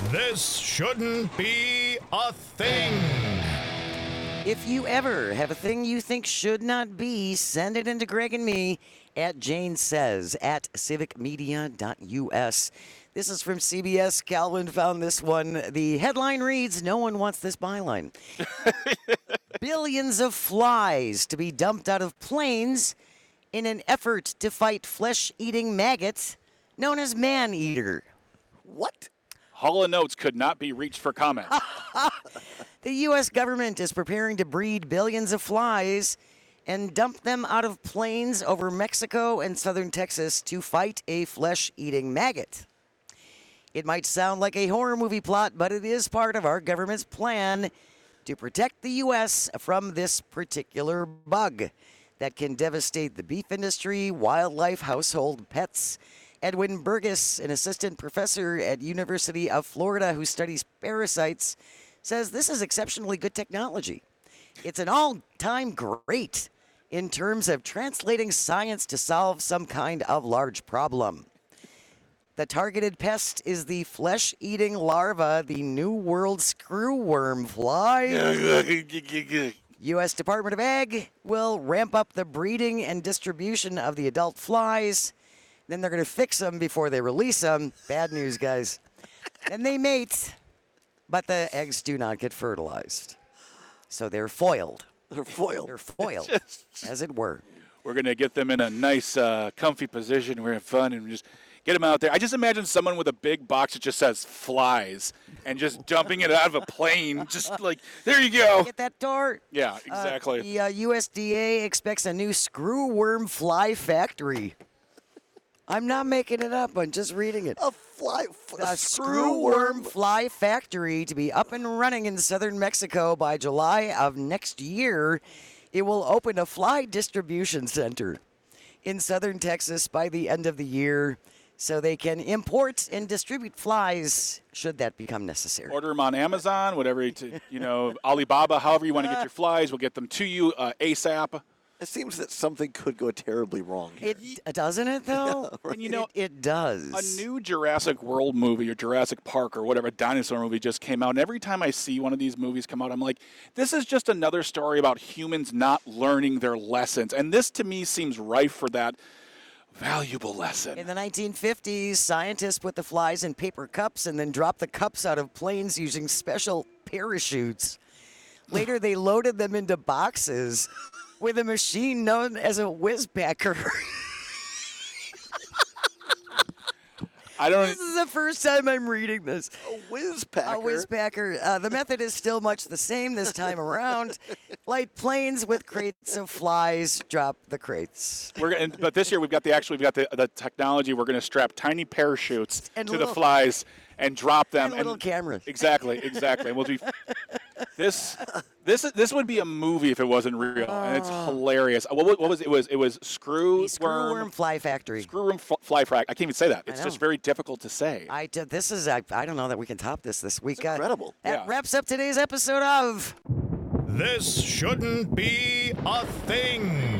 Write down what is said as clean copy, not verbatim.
This shouldn't be a thing. If you ever have a thing you think should not be, send it into Greg and me at Jane Says at civicmedia.us. This is from CBS. Calvin found this one. The headline reads, "No one wants this byline." Billions of flies to be dumped out of planes in an effort to fight flesh-eating maggots known as man-eater. What? Hall & Oates could not be reached for comment. The U.S. government is preparing to breed billions of flies and dump them out of planes over Mexico and southern Texas to fight a flesh-eating maggot. It might sound like a horror movie plot, but it is part of our government's plan to protect the U.S. from this particular bug that can devastate the beef industry, wildlife, household pets. Edwin Burgess, an assistant professor at University of Florida who studies parasites, says this is exceptionally good technology. It's an all-time great in terms of translating science to solve some kind of large problem. The targeted pest is the flesh-eating larva, the New World screwworm fly. U.S. Department of Ag will ramp up the breeding and distribution of the adult flies. Then they're going to fix them before they release them. Bad news, guys. And they mate, but the eggs do not get fertilized. So they're foiled. They're foiled. They're foiled, as it were. We're going to get them in a nice, comfy position. We're having fun and just get them out there. I just imagine someone with a big box that just says flies and just dumping it out of a plane. Just like, there you go. Get that door? Yeah, exactly. The USDA expects a new screwworm fly factory. I'm not making it up. I'm just reading it. A screwworm fly factory to be up and running in southern Mexico by July of next year. It will open a fly distribution center in southern Texas by the end of the year so they can import and distribute flies should that become necessary. Order them on Amazon, whatever, Alibaba, however you want to get your flies. We'll get them to you ASAP. It seems that something could go terribly wrong here. Doesn't it, though? Yeah, right. And it does. A new Jurassic World movie or Jurassic Park or whatever dinosaur movie just came out. And every time I see one of these movies come out, I'm like, this is just another story about humans not learning their lessons. And this, to me, seems rife for that valuable lesson. In the 1950s, scientists put the flies in paper cups and then dropped the cups out of planes using special parachutes. Later, they loaded them into boxes with a machine known as a whizpacker. This is the first time I'm reading this. A whizpacker? A whizpacker. The method is still much the same this time around. Light planes with crates of flies drop the crates. But this year we've got the technology. We're going to strap tiny parachutes to the flies and drop them. And little cameras. Exactly. And we'll do this would be a movie if it wasn't real, and it's hilarious. What was it? It was Screwworm Fly Factory. Screwworm Fly Factory. I can't even say that. It's just very difficult to say. I don't know that we can top this week. It's incredible. That wraps up today's episode of This shouldn't be a thing.